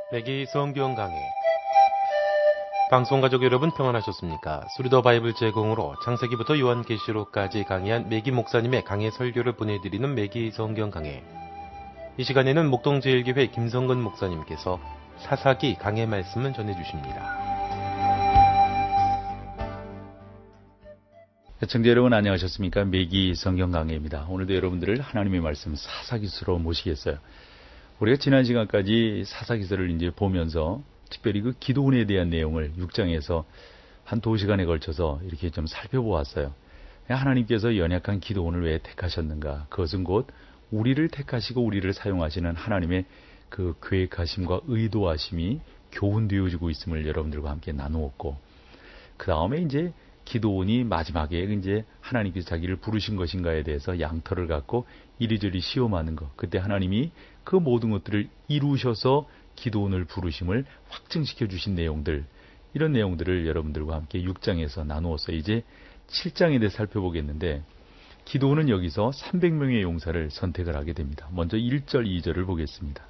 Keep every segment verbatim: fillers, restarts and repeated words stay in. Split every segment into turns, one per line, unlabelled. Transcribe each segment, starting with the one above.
매기 성경 강해. 방송가족 여러분 평안하셨습니까? 수리더 바이블 제공으로 창세기부터 요한계시록까지 강의한 매기 목사님의 강해 설교를 보내드리는 매기 성경 강해. 이 시간에는 목동제일교회 김성근 목사님께서 사사기 강해 말씀을 전해주십니다.
시청자 여러분 안녕하셨습니까? 매기 성경 강해입니다. 오늘도 여러분들을 하나님의 말씀 사사기서로 모시겠어요. 우리가 지난 시간까지 사사기서를 이제 보면서 특별히 그 기도원에 대한 내용을 육 장에서 한 두 시간에 걸쳐서 이렇게 좀 살펴보았어요. 하나님께서 연약한 기도원을 왜 택하셨는가? 그것은 곧 우리를 택하시고 우리를 사용하시는 하나님의 그 계획하심과 의도하심이 교훈되어지고 있음을 여러분들과 함께 나누었고, 그 다음에 이제 기도원이 마지막에 이제 하나님께서 자기를 부르신 것인가에 대해서 양털을 갖고 이리저리 시험하는 것, 그때 하나님이 그 모든 것들을 이루셔서 기도원을 부르심을 확증시켜 주신 내용들, 이런 내용들을 여러분들과 함께 육 장에서 나누어서 이제 칠 장에 대해 살펴보겠는데, 기도원은 여기서 삼백 명의 용사를 선택을 하게 됩니다. 먼저 일 절 이 절을 보겠습니다.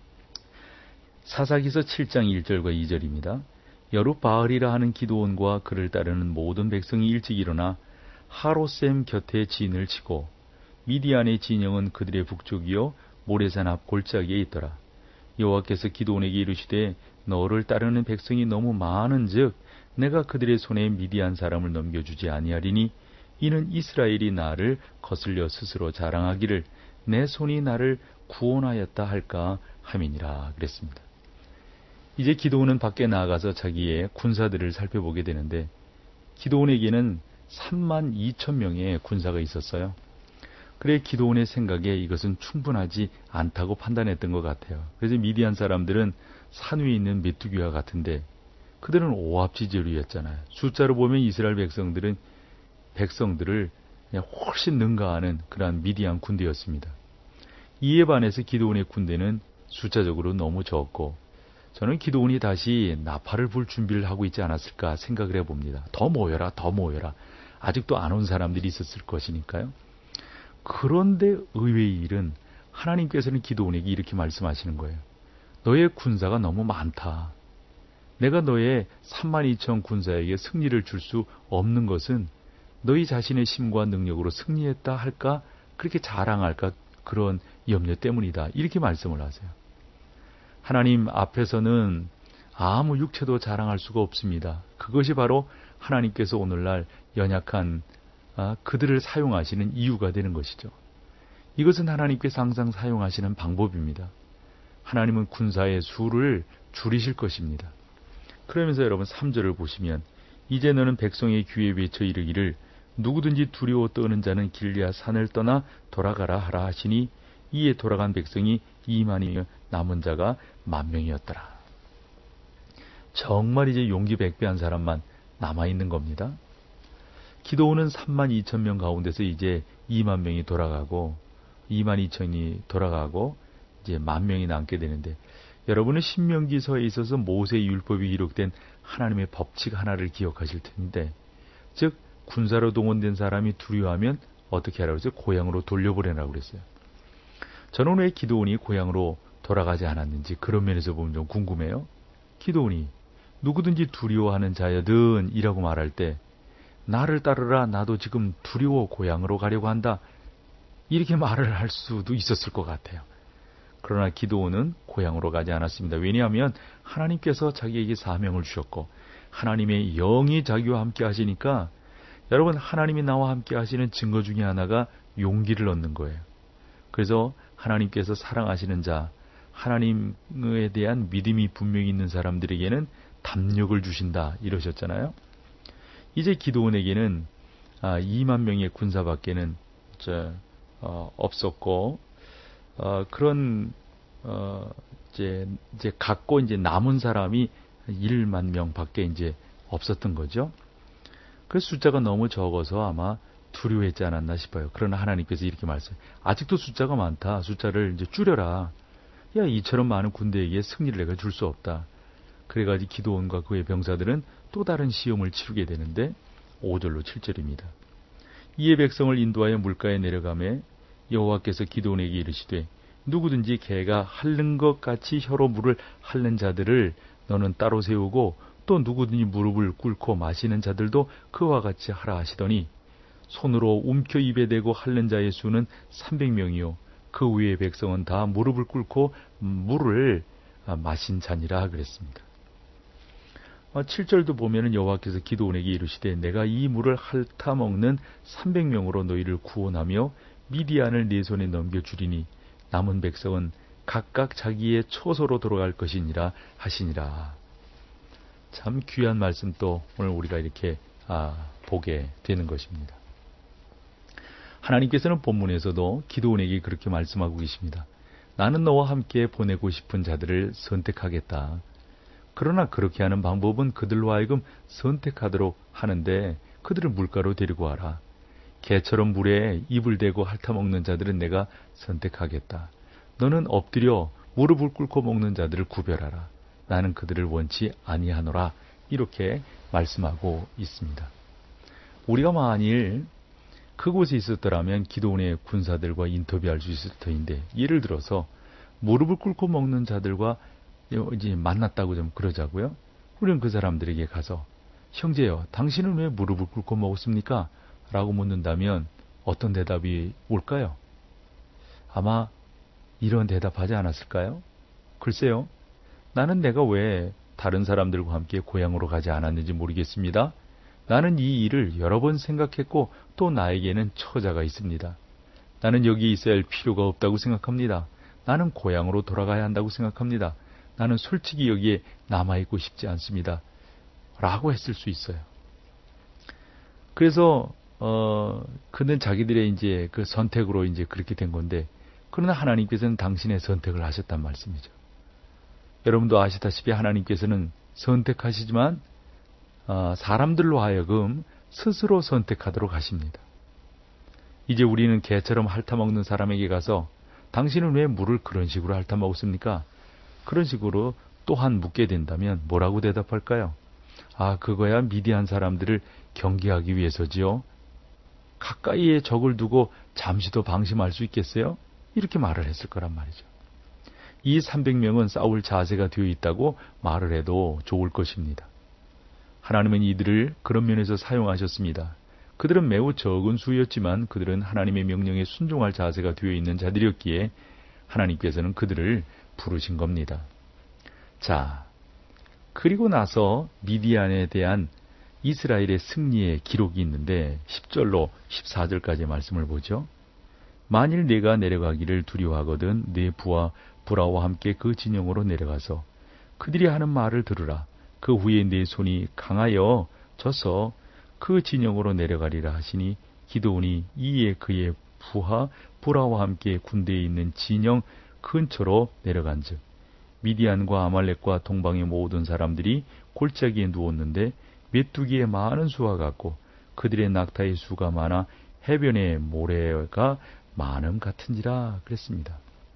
사사기서 칠 장 일 절과 이 절입니다. 여룻바알이라 하는 기도원과 그를 따르는 모든 백성이 일찍 일어나 하롯셈 곁에 진을 치고 미디안의 진영은 그들의 북쪽이요 모레산 앞 골짜기에 있더라. 여호와께서 기도원에게 이르시되 너를 따르는 백성이 너무 많은즉 내가 그들의 손에 미디안 사람을 넘겨주지 아니하리니 이는 이스라엘이 나를 거슬려 스스로 자랑하기를 내 손이 나를 구원하였다 할까 함이니라 그랬습니다. 이제 기도원은 밖에 나아가서 자기의 군사들을 살펴보게 되는데, 기도원에게는 삼만 이천 명의 군사가 있었어요. 그래 기도원의 생각에 이것은 충분하지 않다고 판단했던 것 같아요. 그래서 미디안 사람들은 산 위에 있는 메뚜기와 같은데 그들은 오합지졸이었잖아요. 숫자로 보면 이스라엘 백성들은 백성들을 그냥 훨씬 능가하는 그러한 미디안 군대였습니다. 이에 반해서 기도원의 군대는 숫자적으로 너무 적고, 저는 기도원이 다시 나팔을 불 준비를 하고 있지 않았을까 생각을 해봅니다. 더 모여라, 더 모여라. 아직도 안 온 사람들이 있었을 것이니까요. 그런데 의외의 일은 하나님께서는 기도원에게 이렇게 말씀하시는 거예요. 너의 군사가 너무 많다. 내가 너의 삼만 이천 군사에게 승리를 줄 수 없는 것은 너희 자신의 힘과 능력으로 승리했다 할까, 그렇게 자랑할까, 그런 염려 때문이다. 이렇게 말씀을 하세요. 하나님 앞에서는 아무 육체도 자랑할 수가 없습니다. 그것이 바로 하나님께서 오늘날 연약한 아, 그들을 사용하시는 이유가 되는 것이죠. 이것은 하나님께서 항상 사용하시는 방법입니다. 하나님은 군사의 수를 줄이실 것입니다. 그러면서 여러분 삼 절을 보시면 이제 너는 백성의 귀에 외쳐 이르기를 누구든지 두려워 떠는 자는 길리앗 산을 떠나 돌아가라 하라 하시니 이에 돌아간 백성이 이만이며 남은 자가 만 명이었더라. 정말 이제 용기 백배한 사람만 남아있는 겁니다. 기도원은 삼만 이천 명 가운데서 이제 이만 명이 돌아가고 이만 이천이 돌아가고 이제 만 명이 남게 되는데, 여러분은 신명기서에 있어서 모세의 율법이 기록된 하나님의 법칙 하나를 기억하실 텐데, 즉 군사로 동원된 사람이 두려워하면 어떻게 하라고 했어요? 고향으로 돌려보내라고 그랬어요. 저는 왜 기도원이 고향으로 돌아가지 않았는지 그런 면에서 보면 좀 궁금해요. 기도원이 누구든지 두려워하는 자여든 이라고 말할 때 나를 따르라, 나도 지금 두려워 고향으로 가려고 한다, 이렇게 말을 할 수도 있었을 것 같아요. 그러나 기도원은 고향으로 가지 않았습니다. 왜냐하면 하나님께서 자기에게 사명을 주셨고 하나님의 영이 자기와 함께 하시니까, 여러분 하나님이 나와 함께 하시는 증거 중에 하나가 용기를 얻는 거예요. 그래서 하나님께서 사랑하시는 자, 하나님에 대한 믿음이 분명히 있는 사람들에게는 담력을 주신다 이러셨잖아요. 이제 기도원에게는 아, 이만 명의 군사밖에는 저, 어, 없었고, 어, 그런 어, 이제 이제 갖고 이제 남은 사람이 일만 명밖에 이제 없었던 거죠. 그 숫자가 너무 적어서 아마 두려워했지 않았나 싶어요. 그러나 하나님께서 이렇게 말씀해요. 아직도 숫자가 많다. 숫자를 이제 줄여라. 야, 이처럼 많은 군대에게 승리를 내가 줄 수 없다. 그래가지고 기도원과 그의 병사들은 또 다른 시험을 치르게 되는데, 오 절로 칠 절입니다. 이에 백성을 인도하여 물가에 내려가매 여호와께서 기도원에게 이르시되 누구든지 개가 핥는 것 같이 혀로 물을 핥는 자들을 너는 따로 세우고 또 누구든지 무릎을 꿇고 마시는 자들도 그와 같이 하라 하시더니 손으로 움켜 입에 대고 핥는 자의 수는 삼백 명이요 그 위의 백성은 다 무릎을 꿇고 물을 마신 자니라 그랬습니다. 칠 절도 보면은 여호와께서 기드온에게 이르시되 내가 이 물을 핥아 먹는 삼백 명으로 너희를 구원하며 미디안을 네 손에 넘겨주리니 남은 백성은 각각 자기의 처소로 돌아갈 것이니라 하시니라. 참 귀한 말씀 또 오늘 우리가 이렇게 아, 보게 되는 것입니다. 하나님께서는 본문에서도 기드온에게 그렇게 말씀하고 계십니다. 나는 너와 함께 보내고 싶은 자들을 선택하겠다. 그러나 그렇게 하는 방법은 그들로 하여금 선택하도록 하는데 그들을 물가로 데리고 와라. 개처럼 물에 입을 대고 핥아먹는 자들은 내가 선택하겠다. 너는 엎드려 무릎을 꿇고 먹는 자들을 구별하라. 나는 그들을 원치 아니하노라. 이렇게 말씀하고 있습니다. 우리가 만일 그곳에 있었더라면 기드온의 군사들과 인터뷰할 수 있을 터인데 예를 들어서 무릎을 꿇고 먹는 자들과 이제 만났다고 좀 그러자고요. 우리는 그 사람들에게 가서 형제여, 당신은 왜 무릎을 꿇고 먹었습니까? 라고 묻는다면 어떤 대답이 올까요? 아마 이런 대답하지 않았을까요? 글쎄요. 나는 내가 왜 다른 사람들과 함께 고향으로 가지 않았는지 모르겠습니다. 나는 이 일을 여러 번 생각했고 또 나에게는 처자가 있습니다. 나는 여기 있어야 할 필요가 없다고 생각합니다. 나는 고향으로 돌아가야 한다고 생각합니다. 나는 솔직히 여기에 남아있고 싶지 않습니다. 라고 했을 수 있어요. 그래서, 어, 그는 자기들의 이제 그 선택으로 이제 그렇게 된 건데, 그러나 하나님께서는 당신의 선택을 하셨단 말씀이죠. 여러분도 아시다시피 하나님께서는 선택하시지만, 어, 사람들로 하여금 스스로 선택하도록 하십니다. 이제 우리는 개처럼 핥아먹는 사람에게 가서, 당신은 왜 물을 그런 식으로 핥아먹었습니까? 그런 식으로 또한 묻게 된다면 뭐라고 대답할까요? 아, 그거야 미디안 사람들을 경계하기 위해서지요. 가까이에 적을 두고 잠시도 방심할 수 있겠어요? 이렇게 말을 했을 거란 말이죠. 이 삼백 명은 싸울 자세가 되어 있다고 말을 해도 좋을 것입니다. 하나님은 이들을 그런 면에서 사용하셨습니다. 그들은 매우 적은 수였지만 그들은 하나님의 명령에 순종할 자세가 되어 있는 자들이었기에 하나님께서는 그들을 부르신 겁니다. 자, 그리고 나서 미디안에 대한 이스라엘의 승리의 기록이 있는데 십 절로 십사 절까지의 말씀을 보죠. 만일 내가 내려가기를 두려워하거든 내 부하 부라와 함께 그 진영으로 내려가서 그들이 하는 말을 들으라. 그 후에 내 손이 강하여 져서 그 진영으로 내려가리라 하시니 기드온이 이에 그의 부하 부라와 함께 군대에 있는 진영 근처로 내려간즉 미디안과 아말렉과 동방의 모든 사람들이 골짜기에 누웠는데 메뚜기의 많은 수와 같고 그들의 낙타의 수가 많아 해변의 모래가 많음 같은지라 그랬습니다.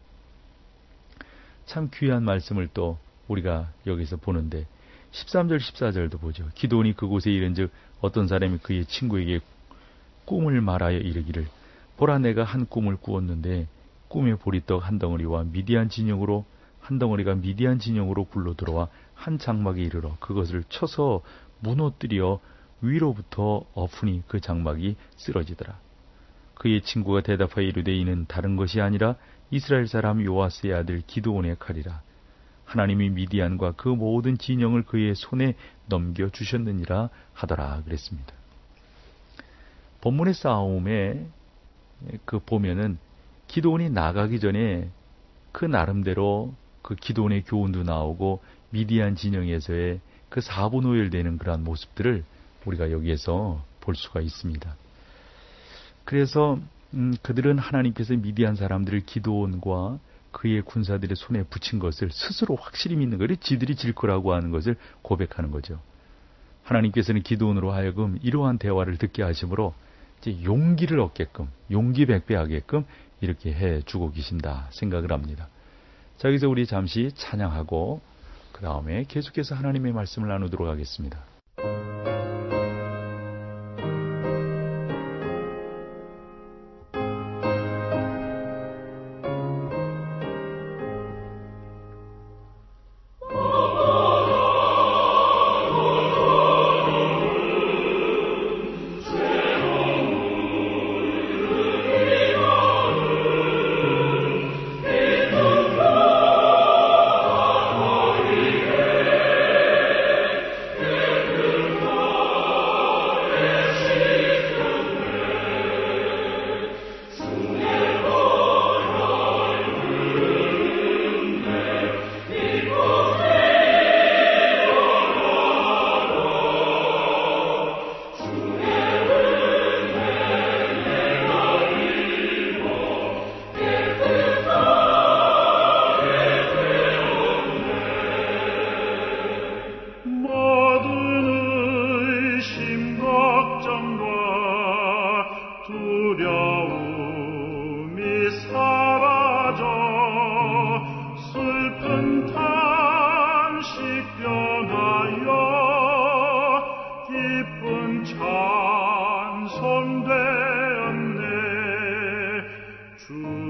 참 귀한 말씀을 또 우리가 여기서 보는데 십삼 절 십사 절도 보죠. 기드온이 그곳에 이른즉 어떤 사람이 그의 친구에게 꿈을 말하여 이르기를 보라 내가 한 꿈을 꾸었는데 꿈의 보리떡 한 덩어리와 미디안 진영으로 한 덩어리가 미디안 진영으로 굴러 들어와 한 장막에 이르러 그것을 쳐서 무너뜨려 위로부터 엎으니 그 장막이 쓰러지더라. 그의 친구가 대답하여 이르되 이는 다른 것이 아니라 이스라엘 사람 요아스의 아들 기드온의 칼이라. 하나님이 미디안과 그 모든 진영을 그의 손에 넘겨주셨느니라 하더라 그랬습니다. 본문의 싸움에 그 보면은 기드온이 나가기 전에 그 나름대로 그 기드온의 교훈도 나오고 미디안 진영에서의 그 사분오열되는 그러한 모습들을 우리가 여기에서 볼 수가 있습니다. 그래서 음, 그들은 하나님께서 미디안 사람들을 기드온과 그의 군사들의 손에 붙인 것을 스스로 확실히 믿는 거를 지들이 질 거라고 하는 것을 고백하는 거죠. 하나님께서는 기드온으로 하여금 이러한 대화를 듣게 하심으로 이제 용기를 얻게끔 용기 백배하게끔 이렇게 해주고 계신다 생각을 합니다. 자, 여기서 우리 잠시 찬양하고 그 다음에 계속해서 하나님의 말씀을 나누도록 하겠습니다.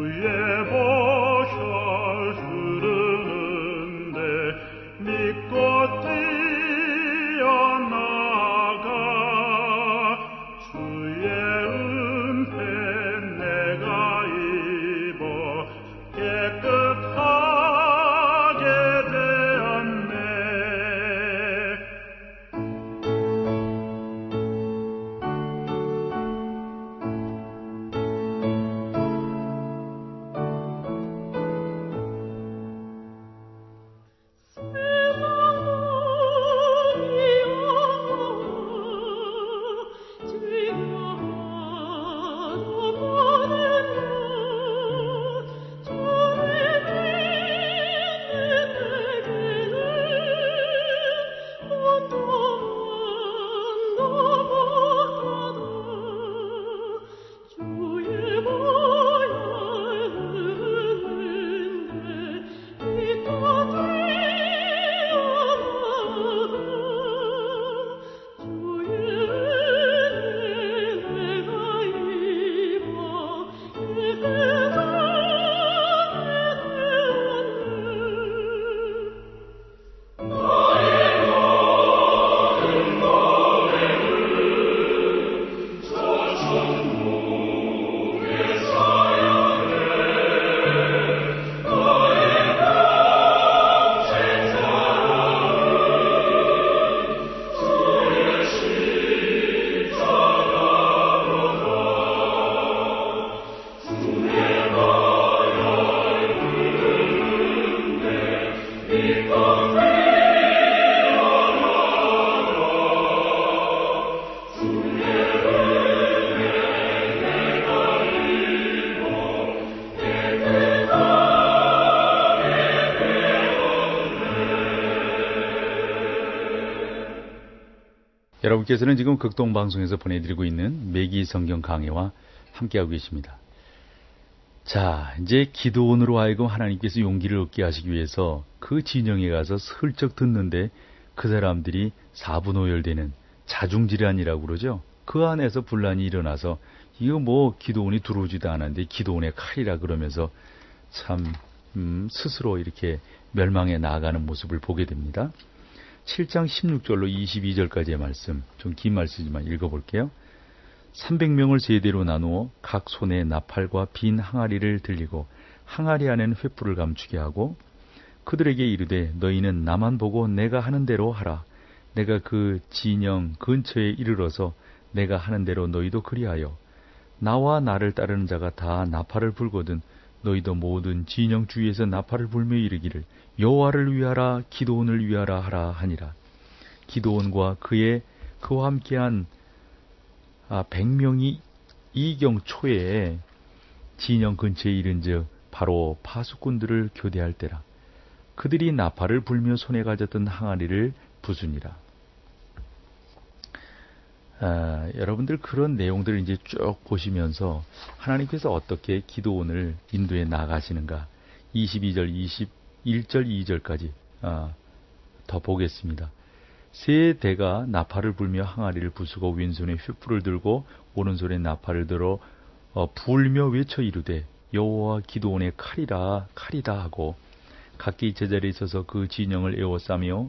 여러분께서는 지금 극동방송에서 보내드리고 있는 매기 성경 강해와 함께하고 계십니다. 자, 이제 기도원으로 하여금 하나님께서 용기를 얻게 하시기 위해서 그 진영에 가서 슬쩍 듣는데 그 사람들이 사분오열되는 자중질환이라고 그러죠. 그 안에서 분란이 일어나서 이거 뭐 기도원이 들어오지도 않았는데 기도원의 칼이라 그러면서 참 음, 스스로 이렇게 멸망에 나아가는 모습을 보게 됩니다. 칠 장 십육 절로 이십이 절까지의 말씀, 좀 긴 말씀이지만 읽어볼게요. 삼백 명을 세 대로 나누어 각 손에 나팔과 빈 항아리를 들리고 항아리 안에는 횃불을 감추게 하고 그들에게 이르되 너희는 나만 보고 내가 하는 대로 하라. 내가 그 진영 근처에 이르러서 내가 하는 대로 너희도 그리하여 나와 나를 따르는 자가 다 나팔을 불거든 너희도 모든 진영 주위에서 나팔을 불며 이르기를 여호와를 위하라 기도원을 위하라 하라 하니라. 기도원과 그의 그와 함께한 아, 백 명이 이경 초에 진영 근처에 이른즉 바로 파수꾼들을 교대할 때라. 그들이 나팔을 불며 손에 가졌던 항아리를 부수니라. 아, 여러분들 그런 내용들을 이제 쭉 보시면서 하나님께서 어떻게 기도원을 인도해 나가시는가 이십이 절, 이십일 절, 이 절까지 아, 더 보겠습니다. 세 대가 나팔을 불며 항아리를 부수고 왼손에 횃불을 들고 오른손에 나팔을 들어 어, 불며 외쳐 이르되 여호와 기도원의 칼이라 칼이다 하고 각기 제자리에 있어서 그 진영을 에워싸며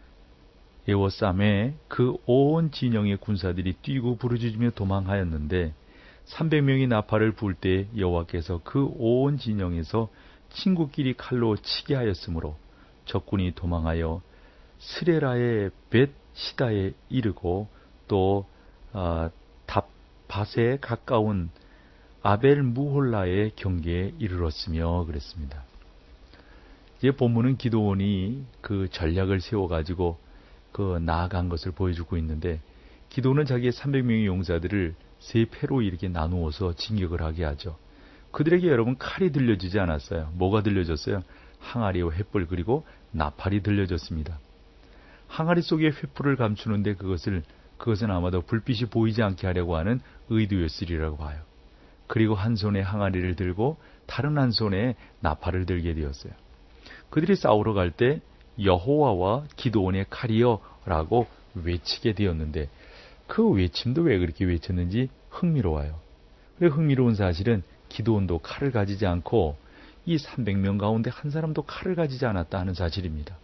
에워싸매 그 온 진영의 군사들이 뛰고 부르짖으며 도망하였는데 삼백 명이 나팔을 불 때 여호와께서 그 온 진영에서 친구끼리 칼로 치게 하였으므로 적군이 도망하여 스레라의 벳 시다에 이르고 또 어, 답밭에 가까운 아벨 무홀라의 경계에 이르렀으며 그랬습니다. 이제 본문은 기도원이 그 전략을 세워가지고 그 나아간 것을 보여주고 있는데 기도는 자기의 삼백 명의 용사들을 세 패로 이렇게 나누어서 진격을 하게 하죠. 그들에게 여러분 칼이 들려지지 않았어요. 뭐가 들려졌어요? 항아리와 횃불 그리고 나팔이 들려졌습니다. 항아리 속에 횃불을 감추는데 그것을 그것은 아마도 불빛이 보이지 않게 하려고 하는 의도였으리라고 봐요. 그리고 한 손에 항아리를 들고 다른 한 손에 나팔을 들게 되었어요. 그들이 싸우러 갈 때 여호와와 기도원의 칼이여 라고 외치게 되었는데 그 외침도 왜 그렇게 외쳤는지 흥미로워요. 왜 흥미로운 사실은 기드온도 칼을 가지지 않고 이 삼백 명 가운데 한 사람도 칼을 가지지 않았다 하는 사실입니다.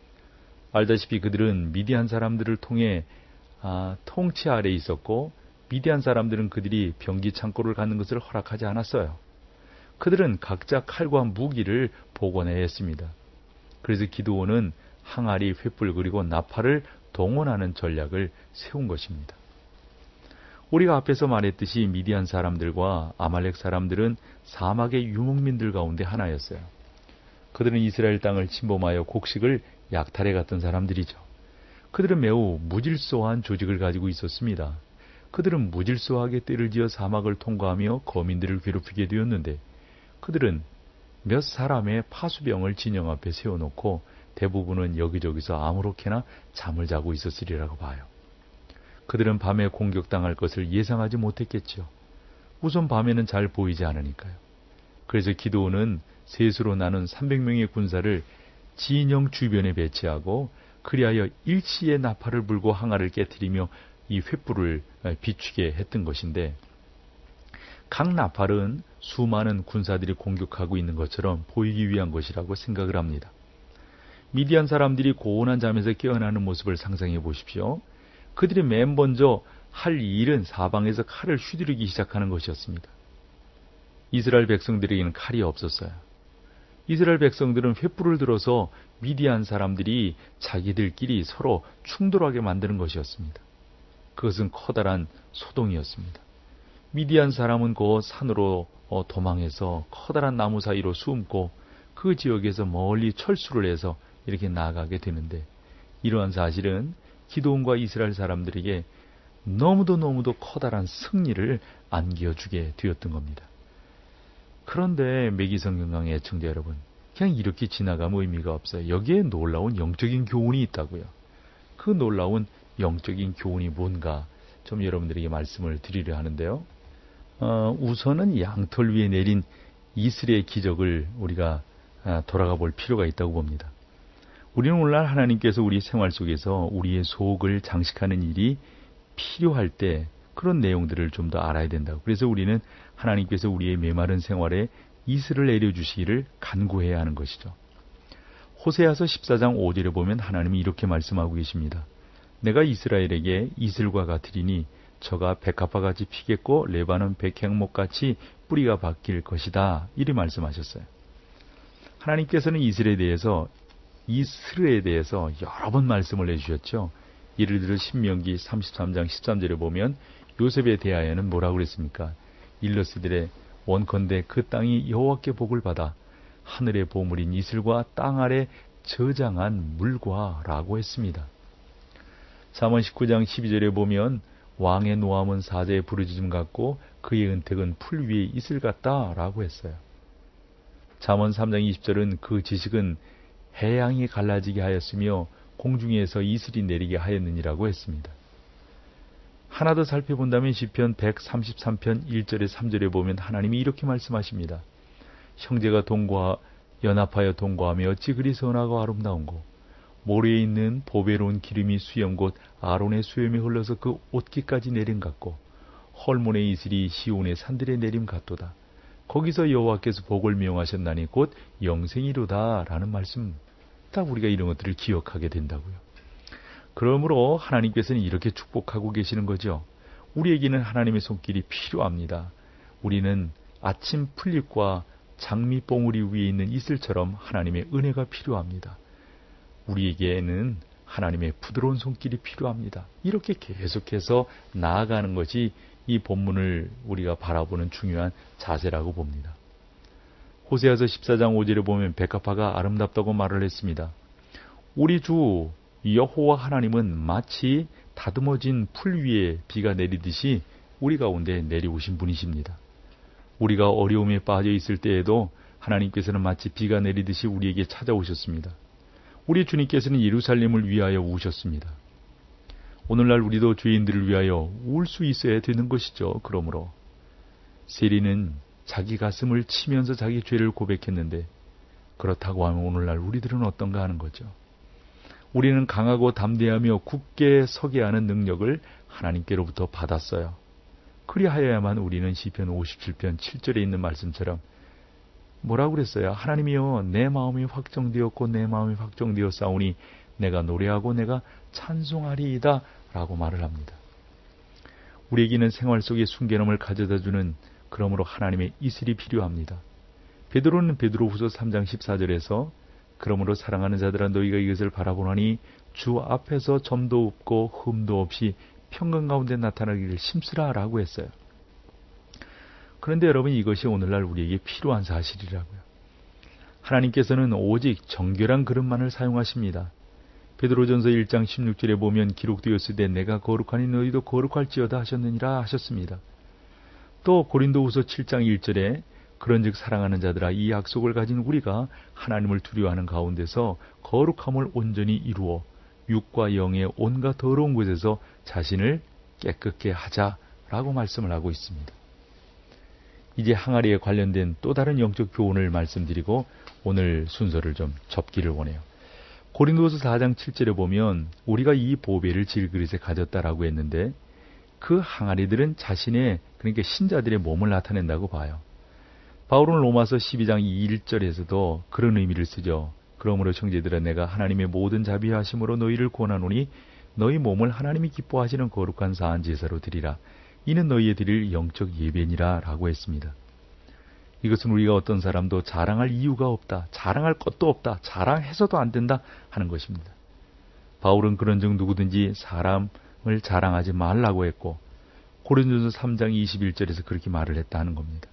알다시피 그들은 미디안 사람들을 통해 아, 통치 아래에 있었고 미디안 사람들은 그들이 병기 창고를 갖는 것을 허락하지 않았어요. 그들은 각자 칼과 무기를 복원해야 했습니다. 그래서 기드온은 항아리, 횃불 그리고 나팔을 동원하는 전략을 세운 것입니다. 우리가 앞에서 말했듯이 미디안 사람들과 아말렉 사람들은 사막의 유목민들 가운데 하나였어요. 그들은 이스라엘 땅을 침범하여 곡식을 약탈해 갔던 사람들이죠. 그들은 매우 무질서한 조직을 가지고 있었습니다. 그들은 무질서하게 떼를 지어 사막을 통과하며 거민들을 괴롭히게 되었는데 그들은 몇 사람의 파수병을 진영 앞에 세워놓고 대부분은 여기저기서 아무렇게나 잠을 자고 있었으리라고 봐요. 그들은 밤에 공격당할 것을 예상하지 못했겠죠. 우선 밤에는 잘 보이지 않으니까요. 그래서 기드온은 셋으로 나눈 삼백 명의 군사를 진영 주변에 배치하고 그리하여 일시에 나팔을 불고 항아를 깨트리며 이 횃불을 비추게 했던 것인데 각 나팔은 수많은 군사들이 공격하고 있는 것처럼 보이기 위한 것이라고 생각을 합니다. 미디안 사람들이 고온한 잠에서 깨어나는 모습을 상상해 보십시오. 그들이 맨 먼저 할 일은 사방에서 칼을 휘두르기 시작하는 것이었습니다. 이스라엘 백성들에게는 칼이 없었어요. 이스라엘 백성들은 횃불을 들어서 미디안 사람들이 자기들끼리 서로 충돌하게 만드는 것이었습니다. 그것은 커다란 소동이었습니다. 미디안 사람은 그 산으로 도망해서 커다란 나무 사이로 숨고 그 지역에서 멀리 철수를 해서 이렇게 나아가게 되는데 이러한 사실은 기드온과 이스라엘 사람들에게 너무도 너무도 커다란 승리를 안겨주게 되었던 겁니다. 그런데 매기성경 강의 애청자 여러분, 그냥 이렇게 지나가면 의미가 없어요. 여기에 놀라운 영적인 교훈이 있다고요. 그 놀라운 영적인 교훈이 뭔가 좀 여러분들에게 말씀을 드리려 하는데요. 어, 우선은 양털 위에 내린 이슬의 기적을 우리가 돌아가 볼 필요가 있다고 봅니다. 우리는 오늘날 하나님께서 우리 생활 속에서 우리의 속을 장식하는 일이 필요할 때 그런 내용들을 좀 더 알아야 된다고. 그래서 우리는 하나님께서 우리의 메마른 생활에 이슬을 내려주시기를 간구해야 하는 것이죠. 호세아서 십사 장 오 절에 보면 하나님이 이렇게 말씀하고 계십니다. 내가 이스라엘에게 이슬과 같으리니 저가 백합화같이 피겠고 레바논 백향목같이 뿌리가 바뀔 것이다. 이리 말씀하셨어요. 하나님께서는 이슬에 대해서 이스르에 대해서 여러 번 말씀을 해주셨죠. 예를 들어 신명기 삼십삼 장 십삼 절에 보면 요셉에 대하여는 뭐라고 그랬습니까? 일러스들의 원컨대 그 땅이 여호와께 복을 받아 하늘의 보물인 이슬과 땅 아래 저장한 물과 라고 했습니다. 잠언 십구 장 십이 절에 보면 왕의 노함은 사자의 부르짖음 같고 그의 은택은 풀 위에 이슬 같다 라고 했어요. 잠언 삼 장 이십 절은 그 지식은 해양이 갈라지게 하였으며 공중에서 이슬이 내리게 하였느니라고 했습니다. 하나 더 살펴본다면 시편 백삼십삼 편 일 절에 삼 절에 보면 하나님이 이렇게 말씀하십니다. 형제가 동거하, 연합하여 동거하며 어찌 그리 선하고 아름다운고 모래에 있는 보배로운 기름이 수염 곧 아론의 수염이 흘러서 그 옷깃까지 내림 같고 헐몬의 이슬이 시온의 산들에 내림 같도다. 거기서 여호와께서 복을 명하셨나니 곧 영생이로다 라는 말씀. 딱 우리가 이런 것들을 기억하게 된다고요. 그러므로 하나님께서는 이렇게 축복하고 계시는 거죠. 우리에게는 하나님의 손길이 필요합니다. 우리는 아침 풀잎과 장미봉우리 위에 있는 이슬처럼 하나님의 은혜가 필요합니다. 우리에게는 하나님의 부드러운 손길이 필요합니다. 이렇게 계속해서 나아가는 것이 이 본문을 우리가 바라보는 중요한 자세라고 봅니다. 호세아서 십사 장 오 절에 보면 백합화가 아름답다고 말을 했습니다. 우리 주 여호와 하나님은 마치 다듬어진 풀 위에 비가 내리듯이 우리 가운데 내려오신 분이십니다. 우리가 어려움에 빠져 있을 때에도 하나님께서는 마치 비가 내리듯이 우리에게 찾아오셨습니다. 우리 주님께서는 예루살렘을 위하여 우셨습니다. 오늘날 우리도 죄인들을 위하여 울 수 있어야 되는 것이죠. 그러므로 세리는 자기 가슴을 치면서 자기 죄를 고백했는데 그렇다고 하면 오늘날 우리들은 어떤가 하는 거죠. 우리는 강하고 담대하며 굳게 서게 하는 능력을 하나님께로부터 받았어요. 그리하여야만 우리는 시편 오십칠 편 칠 절에 있는 말씀처럼 뭐라고 그랬어요? 하나님이여 내 마음이 확정되었고 내 마음이 확정되었사오니 내가 노래하고 내가 찬송하리이다 라고 말을 합니다. 우리에게는 생활 속에 순결함을 가져다주는 그러므로 하나님의 이슬이 필요합니다. 베드로는 베드로후서 삼 장 십사 절에서 그러므로 사랑하는 자들아 너희가 이것을 바라보나니 주 앞에서 점도 없고 흠도 없이 평강 가운데 나타나기를 힘쓰라 라고 했어요. 그런데 여러분 이것이 오늘날 우리에게 필요한 사실이라고요. 하나님께서는 오직 정결한 그릇만을 사용하십니다. 베드로전서 일 장 십육 절에 보면 기록되었을 때 내가 거룩하니 너희도 거룩할지어다 하셨느니라 하셨습니다. 또 고린도후서 칠 장 일 절에 그런즉 사랑하는 자들아 이 약속을 가진 우리가 하나님을 두려워하는 가운데서 거룩함을 온전히 이루어 육과 영의 온갖 더러운 곳에서 자신을 깨끗게 하자라고 말씀을 하고 있습니다. 이제 항아리에 관련된 또 다른 영적 교훈을 말씀드리고 오늘 순서를 좀 접기를 원해요. 고린도서 사 장 칠 절에 보면 우리가 이 보배를 질그릇에 가졌다라고 했는데 그 항아리들은 자신의 그러니까 신자들의 몸을 나타낸다고 봐요. 바울은 로마서 십이 장 일 절에서도 그런 의미를 쓰죠. 그러므로 형제들아 내가 하나님의 모든 자비하심으로 너희를 권하노니 너희 몸을 하나님이 기뻐하시는 거룩한 사한 제사로 드리라. 이는 너희의 드릴 영적 예배니라 라고 했습니다. 이것은 우리가 어떤 사람도 자랑할 이유가 없다. 자랑할 것도 없다. 자랑해서도 안 된다 하는 것입니다. 바울은 그런즉 누구든지 사람을 자랑하지 말라고 했고 고린도서 삼 장 이십일 절에서 그렇게 말을 했다 하는 겁니다.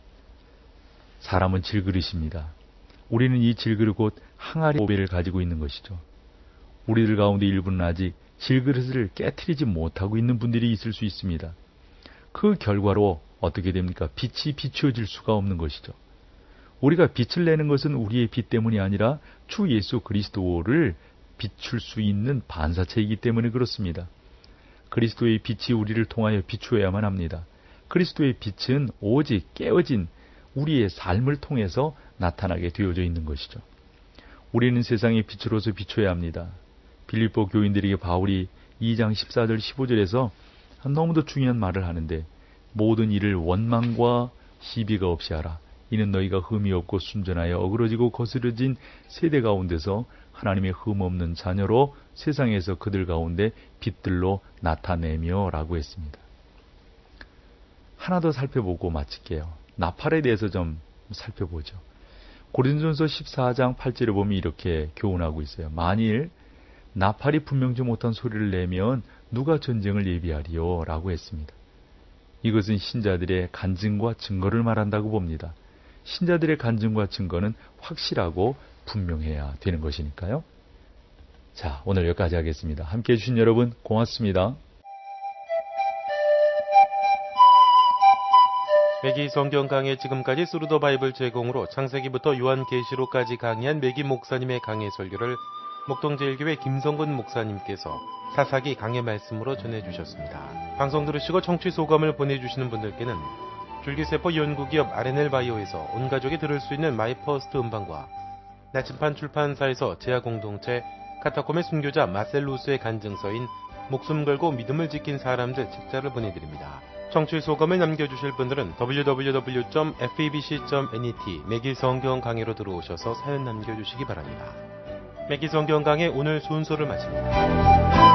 사람은 질그릇입니다. 우리는 이 질그릇 곧 항아리 보배를 가지고 있는 것이죠. 우리들 가운데 일부는 아직 질그릇을 깨트리지 못하고 있는 분들이 있을 수 있습니다. 그 결과로 어떻게 됩니까? 빛이 비추어질 수가 없는 것이죠. 우리가 빛을 내는 것은 우리의 빛 때문이 아니라 주 예수 그리스도를 비출 수 있는 반사체이기 때문에 그렇습니다. 그리스도의 빛이 우리를 통하여 비추어야만 합니다. 그리스도의 빛은 오직 깨어진 우리의 삶을 통해서 나타나게 되어져 있는 것이죠. 우리는 세상의 빛으로서 비춰야 합니다. 빌립보 교인들에게 바울이 이 장 십사 절 십오 절에서 너무도 중요한 말을 하는데 모든 일을 원망과 시비가 없이 하라. 이는 너희가 흠이 없고 순전하여 어그러지고 거스려진 세대 가운데서 하나님의 흠 없는 자녀로 세상에서 그들 가운데 빛들로 나타내며 라고 했습니다. 하나 더 살펴보고 마칠게요. 나팔에 대해서 좀 살펴보죠. 고린도전서 십사 장 팔 절에 보면 이렇게 교훈하고 있어요. 만일 나팔이 분명치 못한 소리를 내면 누가 전쟁을 예비하리요? 라고 했습니다. 이것은 신자들의 간증과 증거를 말한다고 봅니다. 신자들의 간증과 증거는 확실하고 분명해야 되는 것이니까요. 자, 오늘 여기까지 하겠습니다. 함께해 주신 여러분 고맙습니다.
매기 성경 강해 지금까지 스루더 바이블 제공으로 창세기부터 요한계시록까지 강의한 매기 목사님의 강해 설교를 목동제일교회 김성근 목사님께서 사사기 강해 말씀으로 전해주셨습니다. 방송 들으시고 청취 소감을 보내주시는 분들께는 줄기세포 연구기업 알엔엘바이오에서 온가족이 들을 수 있는 마이퍼스트 음반과 나침판 출판사에서 제야공동체 카타콤의 순교자 마셀루스의 간증서인 목숨 걸고 믿음을 지킨 사람들 책자를 보내드립니다. 청취 소감을 남겨주실 분들은 더블유 더블유 더블유 점 에프이비씨 점 넷 매기 성경 강해로 들어오셔서 사연 남겨주시기 바랍니다. 매기 성경 강해 오늘 순서를 마칩니다.